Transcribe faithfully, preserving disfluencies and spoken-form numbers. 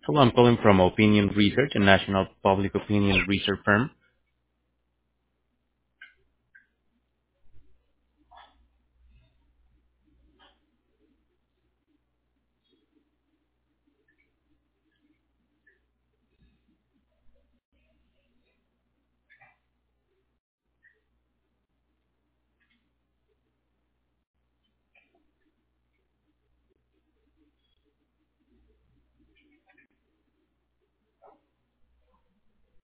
Hello, I'm calling from Opinion Research, a national public opinion research firm.